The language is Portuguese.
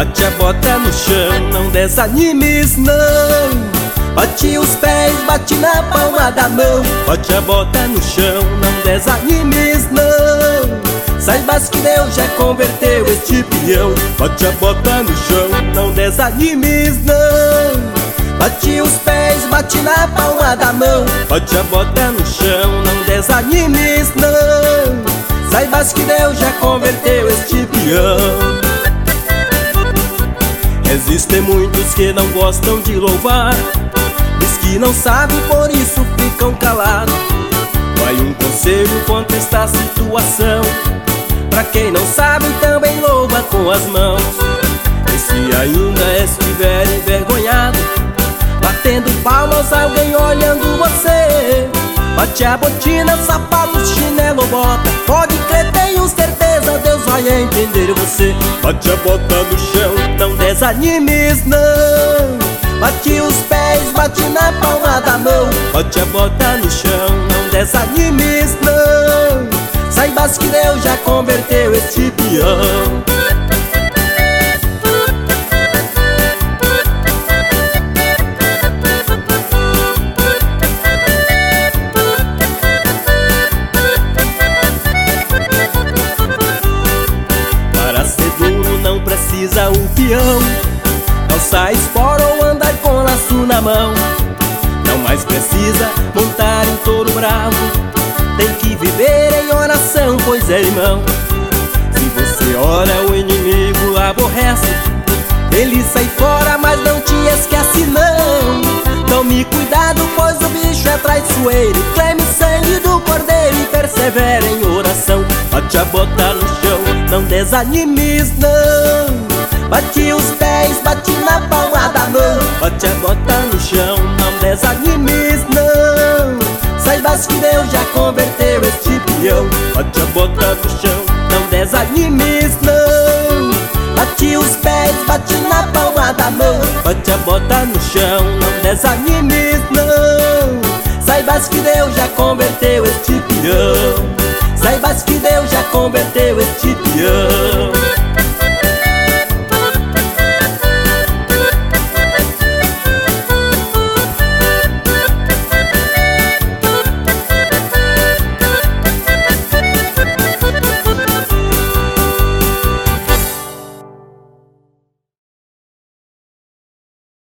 bate a bota no chão, não desanimes não. Bate os pés, bate na palma da mão, bate a bota no chão, não desanimes não. Saibas que Deus já converteu este peão. Bate a bota no chão, não desanimes não. Bate os pés, bate na palma da mão, bate a bota no chão, não desanimes não. Saibas que Deus já converteu este peão. Existem muitos que não gostam de louvar, diz que não sabem, por isso ficam calados. Vai um conselho contra esta situação: pra quem não sabe, também louva com as mãos. E se ainda estiver envergonhado, batendo palmas, alguém olhando você, bate a botina, sapato, chinelo, bota. Pode crer, tenho certeza, Deus vai entender você. Bate a bota no chão, não desanimes não. Bate os pés, bate na palma da mão, bate a bota no chão, não desanimes não. Saibas que Deus já converteu este peão. Para ser duro não precisa um peão, calçar espora ou andar com laço na mão. Não mais precisa montar em touro bravo, tem que viver em oração, pois é irmão. Se você ora, o inimigo aborrece, ele sai fora, mas não te esquece não. Tome cuidado, pois o bicho é traiçoeiro, clame sangue do cordeiro e persevera em oração. Bate a bota no chão, não desanimes não. Bate os pés, bate na palma da mão, bate a bota no chão, não desanimes não. Saibas que Deus já converteu este peão. Bate a bota no chão, não desanimes não. Bate os pés, bate na palma da mão, bate a bota no chão, não desanimes não. Saibas que Deus já converteu este peão. Saibas que Deus já converteu este peão.